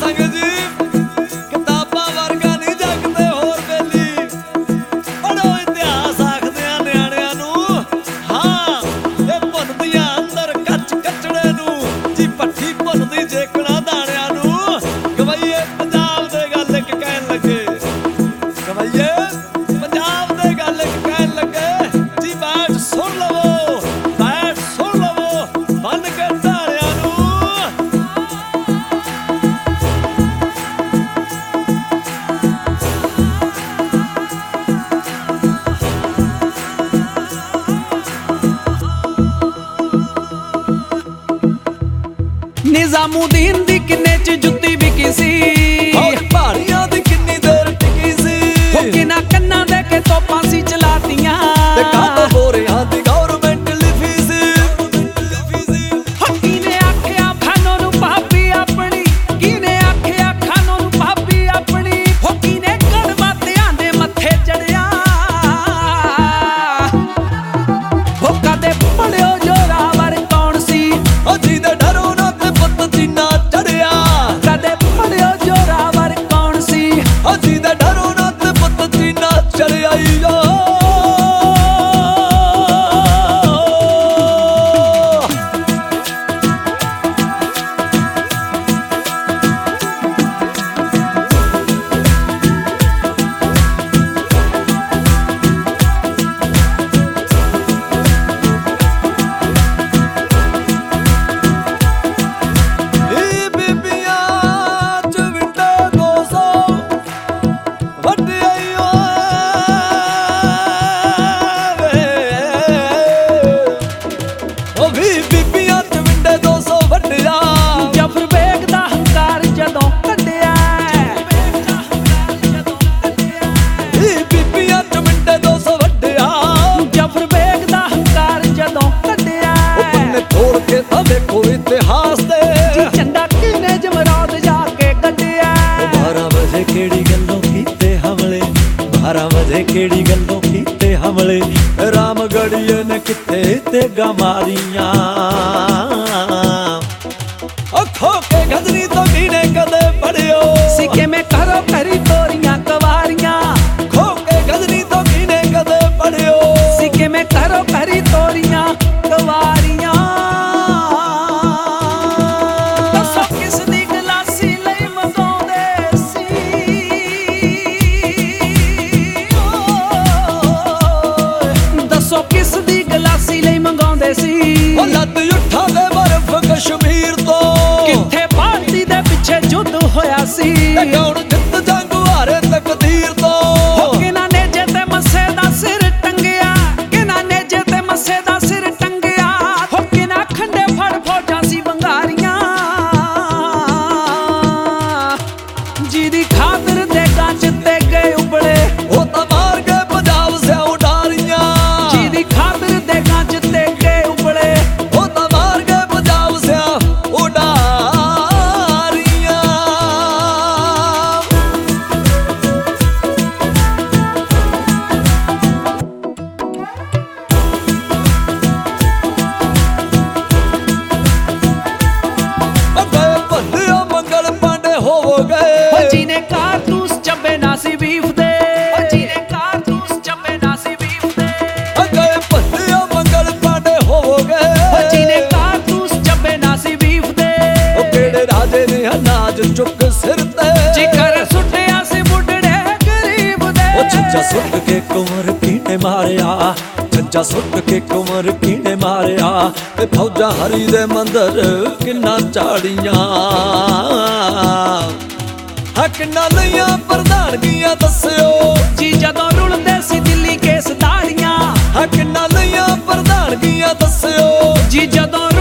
ਨਿਜ਼ਾਮੂਦੀਨ ਦੀ ਕਿੰਨੇ ਚ ਜੁੱਤੀ ਵਿਕੀ ਸੀ, ਪਹਾੜੀਆਂ ਦੀ ਕਿੰਨੀ ਦੇਰ ਟਿਕੀ ਸੀ। ਕਿਨਾਂ ਕੰਨਾਂ ਦੇ ਕੇ ਤੋਪਾਂ ਸੀ ਚਲਾਤੀਆਂ, ਤੇ ਕਾਟੋ ਬੋਰਿਆਂ ਦੀ ਗੌਰਮੈਂਟ ਲਿਖੀ ਸੀ। ਕਿਨੇ ਆਖਿਆ ਖਾਨੋਂ ਨੂੰ ਭਾਬੀ ਆਪਣੀ, ਕਿਨੇ ਆਖਿਆ ਖਾਨੋਂ ਨੂੰ ਭਾਬੀ ਆਪਣੀ, ਕਿਨੇ ਕੜਵਾਤਿਆਂ ਦੇ ਮੱਥੇ ਚੜਿਆ। ਕਦੇ ਪੜਿਓ ਜੋਰਾਵਰ ਕੌਣ ਸੀ, ਜਿਹਦੇ ਡਰੋਂ ਨਾ ਤੇ ਪੁੱਤ ਚੀਨਾ ਚੜਿਆ। ਕਦੇ ਪੜਿਓ ਜੋਰਾਵਰ ਕੌਣ ਸੀ, ਜਿਹਦੇ ਡਰੋਂ ਨਾ ਤੇ ਪੁੱਤ ਚੀਨਾ ਚੜਿਆ। ਦੇਖੋ ਇਤਿਹਾਸ ਦੇ ਝੰਡਾ ਕਿਨੇ ਜਮਰਾਦ ਜਾ ਕੇ ਕੱਢਿਆ। 12 ਵਜੇ ਕਿਹੜੀ ਗੱਲੋਂ ਕੀਤੇ ਹਮਲੇ, 12 ਵਜੇ ਕਿਹੜੀ ਗੱਲੋਂ ਕੀਤੇ ਹਮਲੇ। ਰਾਮਗੜੀਏ ਨੇ ਕਿਤੇ ਤੇ ਗਮਾਰੀਆਂ। ਅੱਖੋਂ ਕੇ ਗਜਨੀ ਤੋਂ ਕਿਨੇ ਕਦੇ ਪੜਿਓ ਸੀ ਕਿਵੇਂ ਕਰੋ ਕਰੀ ਤੋਰੀਆਂ ਕਵਾਰੀਆਂ। ਖੋ ਕੇ ਗਜਨੀ ਤੋਂ ਕਿਨੇ ਕਦੇ ਪੜਿਓ ਸੀ ਕਿਵੇਂ ਕਰੋ ਕਰੀ ਤੋਰੀਆਂ ਕਵਾਰੀਆਂ। ਉਹ ਲੱਦ ਉੱਠਾਂ ਦੇ ਬਰਫ਼ ਕਸ਼ਮੀਰ ਤੋਂ, ਕਿੱਥੇ ਭਾਰਤੀ ਦੇ ਪਿੱਛੇ ਜੁੱਧ ਹੋਇਆ ਸੀ। ਕੌਣ ਜਿੱਤ ਜੰਗ ਹਾਰੇ ਤਕਦੀਰ ਤੋਂ। ਕਿਨਾਂ ਨੇ ਜੇ ਤੇ ਮੱਸੇ ਦਾ ਸਿਰ ਟੰਗਿਆ, ਕਿਨਾਂ ਨੇ ਜੇ ਤੇ ਮੱਸੇ ਦਾ ਸਿਰ ਟੰਗਿਆ। ਕਿਨਾਂ ਖੰਡੇ ਫੜ ਫੌਜਾਂ ਸੀ ਬੰਗਾਰੀਆਂ, ਜਿਹਦੀ ਖਾਤਰ ਦੇ ਗੰਜ ਤੇ ਗਏ ਉਬਲੇ। ਉਹ ਤਾਂ ਮਾਰ ਕੇ ਪੰਜਾਬ ਸੇ ਉਡਾਰੀਆਂ, ਜਿਹਦੀ ਖਾਤਰ ਦੇ ਗੰਜ ਤੇ ਗਏ ਉਬਲੇ। ਉਹ ਤਾਂ ਮਾਰ ਕੇ ਪੰਜਾਬ ਸੇ ਉਡਾਰੀਆਂ। ਗਏ ਭੱਲਿਓ ਮੰਗਲ ਪਾਂਡੇ ਹੋ ਗਏ, ਜਿਹਨੇ ਕਾਰਤੂਸ ਚੱਬੇ ਨਾ ਸੀ ਬੀਫ ਦੇ, ਜਿਹਨੇ ਕਾਰਤੂਸ ਚੱਬੇ ਨਾ ਸੀ ਬੀਫ ਦੇ। ਗਏ ਭੱਲਿਓ ਮੰਗਲ ਪਾਂਡੇ ਹੋ ਗਏ, ਜਿਹਨੇ ਕਾਰਤੂਸ ਚੱਬੇ ਨਾ ਸੀ ਬੀਫ ਦੇ। ਉਹ ਕਿਹੜੇ ਰਾਜੇ ਨੇ ਅਨਾਜ ਚੁੱਕ ਸਿਰ ਤੇ, ਜਿਕਰ ਸੁੱਟਿਆ ਸੀ ਬੁੱਢੜੇ ਗਰੀਬ ਦੇ। ਉਹ ਛੱਜਾ ਸੁੱਟ ਕੇ ਕੁੰਵਰ ਕੀਨੇ ਮਾਰਿਆ, ਛੱਜਾ ਸੁੱਟ ਕੇ ਕੁੰਵਰ ਕੀਨੇ ਮਾਰਿਆ। ਤੇ ਫੌਜਾਂ ਹਰੀ ਦੇ ਮੰਦਰ ਕਿੰਨਾ ਚਾੜੀਆਂ। ਕਿੰਨਾ ਲਈਆਂ ਪ੍ਰਧਾਨਗੀਆਂ ਦੱਸਿਓ ਜੀ ਜਦੋਂ ਰੁਲਦੇ ਸੀ ਦਿੱਲੀ ਕੇਸ ਦਾੜੀਆਂ। ਕਿੰਨਾ ਲਈਆਂ ਪ੍ਰਧਾਨਗੀਆਂ ਦੱਸਿਓ ਜੀ ਜਦੋਂ